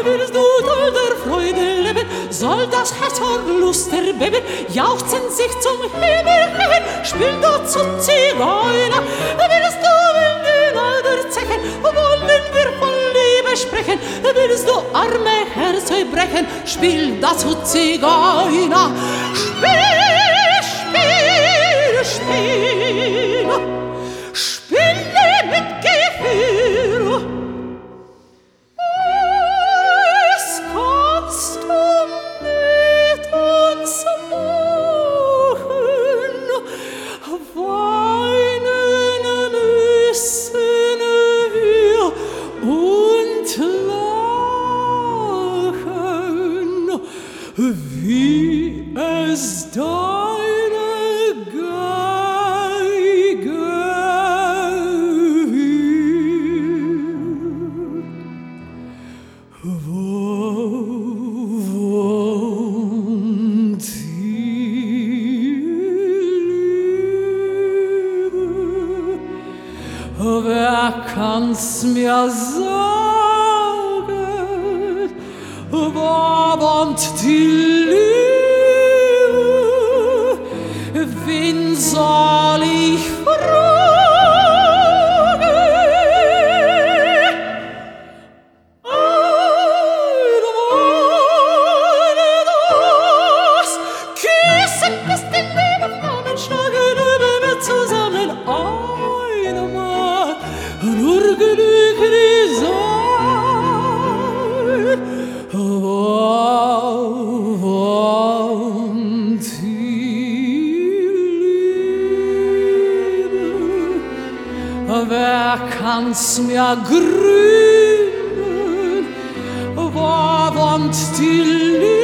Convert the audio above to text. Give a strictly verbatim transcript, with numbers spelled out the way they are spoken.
willst du toll der Freude leben, soll das Herz vor Lust erbeben, jauchzen sich zum Himmel hin, spiel du zu Zigeuner. Willst du in alter Zechen, wollen wir von Liebe sprechen, willst du arme Herz brechen, spiel dazu Zigeuner. Spiel, spiel, spiel, spiele mit Gefühl. Es kannst du mit uns machen, weinen müssen wir und lachen, wie es deine Geige will. Wo wohnt die Liebe? Wer kann's mir sagen? Wo wohnt die Liebe? Wen soll ich fragen? Eine das Küssen bis den lieben Namen schlagen über mir zusammen. Einmal nur genügt die sein. Wo wohnt die Liebe? Wer kann's mir gründen? Wo wohnt die Liebe?